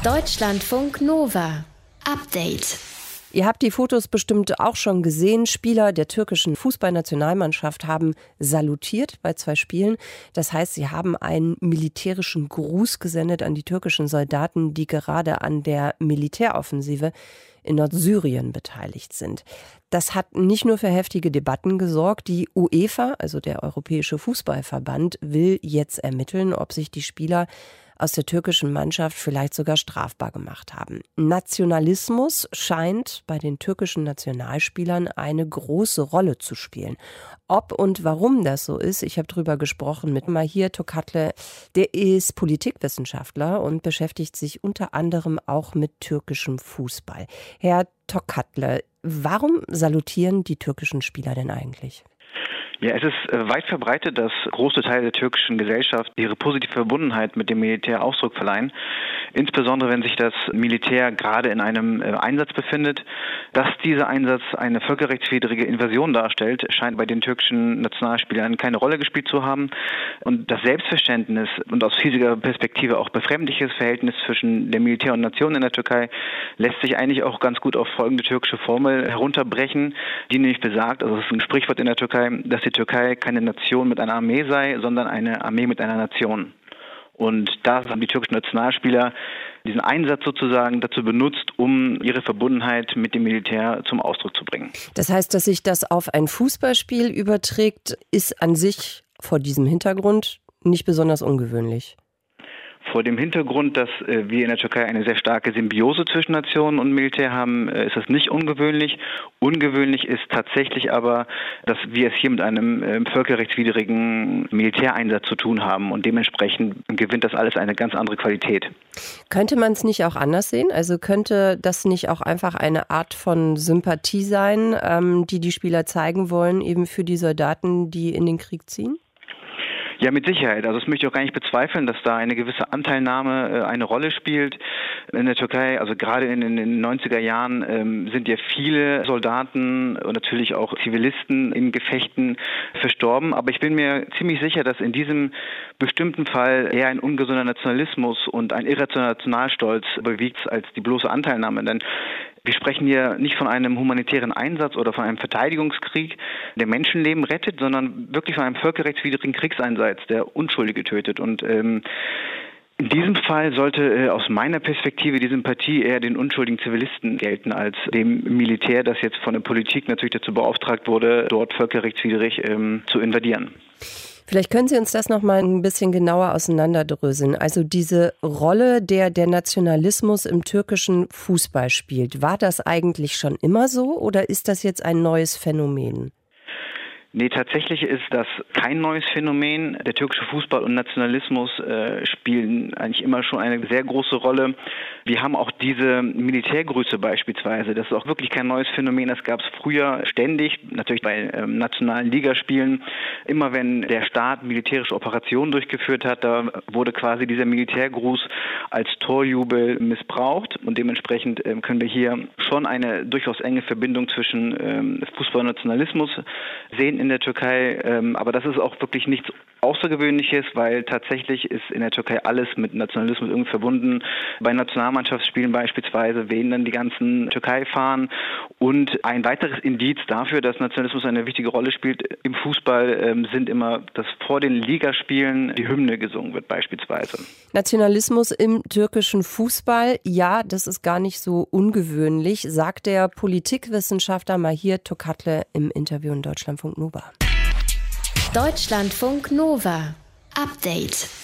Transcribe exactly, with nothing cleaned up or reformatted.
Deutschlandfunk Nova. Update. Ihr habt die Fotos bestimmt auch schon gesehen. Spieler der türkischen Fußballnationalmannschaft haben salutiert bei zwei Spielen. Das heißt, sie haben einen militärischen Gruß gesendet an die türkischen Soldaten, die gerade an der Militäroffensive in Nordsyrien beteiligt sind. Das hat nicht nur für heftige Debatten gesorgt. Die UEFA, also der Europäische Fußballverband, will jetzt ermitteln, ob sich die Spieler aus der türkischen Mannschaft vielleicht sogar strafbar gemacht haben. Nationalismus scheint bei den türkischen Nationalspielern eine große Rolle zu spielen. Ob und warum das so ist, ich habe drüber gesprochen mit Mahir Tokatle. Der ist Politikwissenschaftler und beschäftigt sich unter anderem auch mit türkischem Fußball. Herr Tokatle, warum salutieren die türkischen Spieler denn eigentlich? Ja, es ist weit verbreitet, dass große Teile der türkischen Gesellschaft ihre positive Verbundenheit mit dem Militär Ausdruck verleihen. Insbesondere, wenn sich das Militär gerade in einem Einsatz befindet. Dass dieser Einsatz eine völkerrechtswidrige Invasion darstellt, scheint bei den türkischen Nationalspielern keine Rolle gespielt zu haben. Und das Selbstverständnis und aus hiesiger Perspektive auch befremdliches Verhältnis zwischen dem Militär und Nation in der Türkei lässt sich eigentlich auch ganz gut auf folgende türkische Formel herunterbrechen, die nämlich besagt, also es ist ein Sprichwort in der Türkei, dass die Türkei keine Nation mit einer Armee sei, sondern eine Armee mit einer Nation. Und da haben die türkischen Nationalspieler diesen Einsatz sozusagen dazu benutzt, um ihre Verbundenheit mit dem Militär zum Ausdruck zu bringen. Das heißt, dass sich das auf ein Fußballspiel überträgt, ist an sich vor diesem Hintergrund nicht besonders ungewöhnlich. Vor dem Hintergrund, dass äh, wir in der Türkei eine sehr starke Symbiose zwischen Nationen und Militär haben, äh, ist das nicht ungewöhnlich. Ungewöhnlich ist tatsächlich aber, dass wir es hier mit einem äh, völkerrechtswidrigen Militäreinsatz zu tun haben und dementsprechend gewinnt das alles eine ganz andere Qualität. Könnte man es nicht auch anders sehen? Also könnte das nicht auch einfach eine Art von Sympathie sein, ähm, die die Spieler zeigen wollen, eben für die Soldaten, die in den Krieg ziehen? Ja, mit Sicherheit. Also das möchte ich auch gar nicht bezweifeln, dass da eine gewisse Anteilnahme äh, eine Rolle spielt. In der Türkei, also gerade in, in den neunziger Jahren, ähm, sind ja viele Soldaten und natürlich auch Zivilisten in Gefechten verstorben. Aber ich bin mir ziemlich sicher, dass in diesem bestimmten Fall eher ein ungesunder Nationalismus und ein irrationaler Nationalstolz überwiegt als die bloße Anteilnahme. Denn wir sprechen hier nicht von einem humanitären Einsatz oder von einem Verteidigungskrieg, der Menschenleben rettet, sondern wirklich von einem völkerrechtswidrigen Kriegseinsatz, der Unschuldige tötet. Und ähm, in diesem Fall sollte äh, aus meiner Perspektive die Sympathie eher den unschuldigen Zivilisten gelten, als dem Militär, das jetzt von der Politik natürlich dazu beauftragt wurde, dort völkerrechtswidrig ähm, zu invadieren. Vielleicht können Sie uns das noch mal ein bisschen genauer auseinanderdröseln. Also diese Rolle, der der Nationalismus im türkischen Fußball spielt, war das eigentlich schon immer so oder ist das jetzt ein neues Phänomen? Nee, tatsächlich ist das kein neues Phänomen. Der türkische Fußball und Nationalismus äh, spielen eigentlich immer schon eine sehr große Rolle. Wir haben auch diese Militärgrüße beispielsweise. Das ist auch wirklich kein neues Phänomen. Das gab es früher ständig, natürlich bei ähm, nationalen Ligaspielen. Immer wenn der Staat militärische Operationen durchgeführt hat, da wurde quasi dieser Militärgruß als Torjubel missbraucht. Und dementsprechend ähm, können wir hier schon eine durchaus enge Verbindung zwischen ähm, Fußball und Nationalismus sehen in der Türkei, ähm, aber das ist auch wirklich nichts Außergewöhnliches, weil tatsächlich ist in der Türkei alles mit Nationalismus irgendwie verbunden. Bei Nationalmannschaftsspielen beispielsweise wehen dann die ganzen Türkei-Fahnen. Und ein weiteres Indiz dafür, dass Nationalismus eine wichtige Rolle spielt im Fußball, ähm, sind immer, dass vor den Ligaspielen die Hymne gesungen wird beispielsweise. Nationalismus im türkischen Fußball, ja, das ist gar nicht so ungewöhnlich, sagt der Politikwissenschaftler Mahir Tokatle im Interview in Deutschlandfunk Nova. Deutschlandfunk Nova. Update.